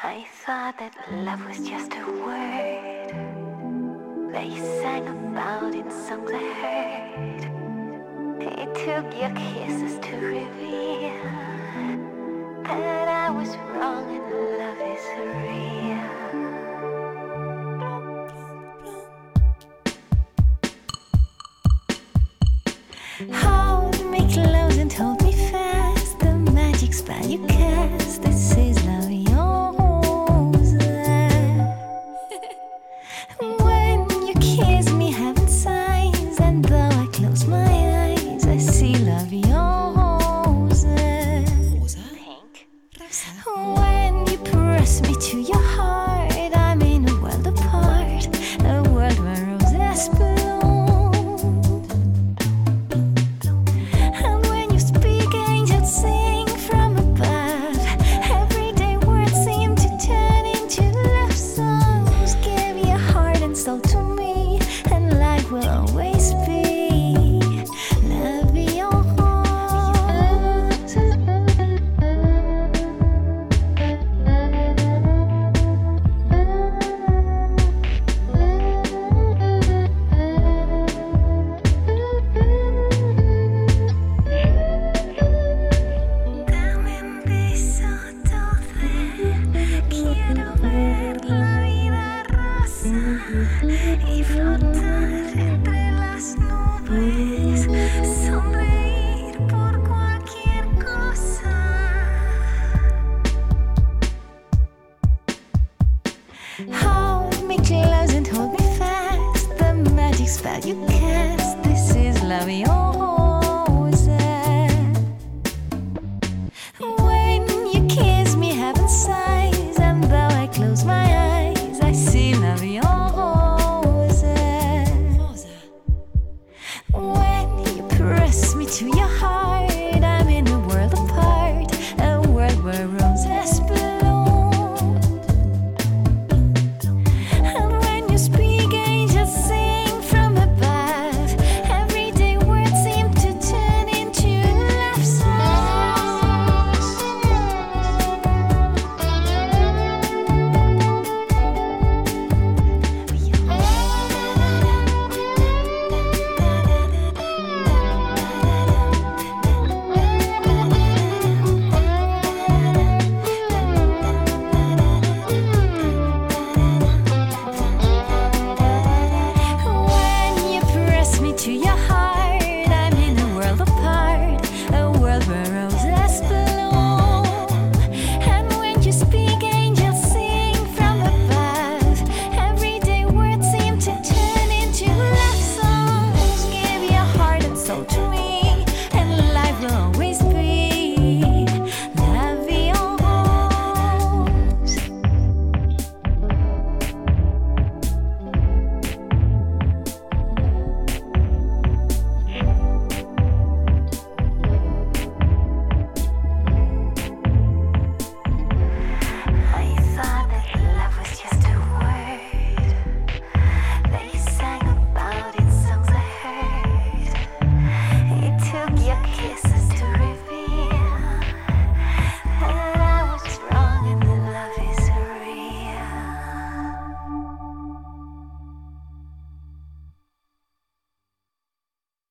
I thought that love was just a word they sang about in songs I heard. It took your kisses to reveal that I was wrong and love is real. Hold me close and hold me fast. The magic spell you cast. This is love yours. When you kiss me, heaven sighs, and though I close my eyes, I see love yours. Pink. When you press me to your heart, I'm in a world apart, a world where roses bloom. And when you speak, angels sing from above. Everyday words seem to turn into love songs. Give your heart and soul to me, and life will always be love yours. Dame un beso dulce, quiero ver la vida rosa y flotar entre las nubes, sonreír por cualquier cosa. Hold me close and hold me fast. The magic spell you cast. This is love yours.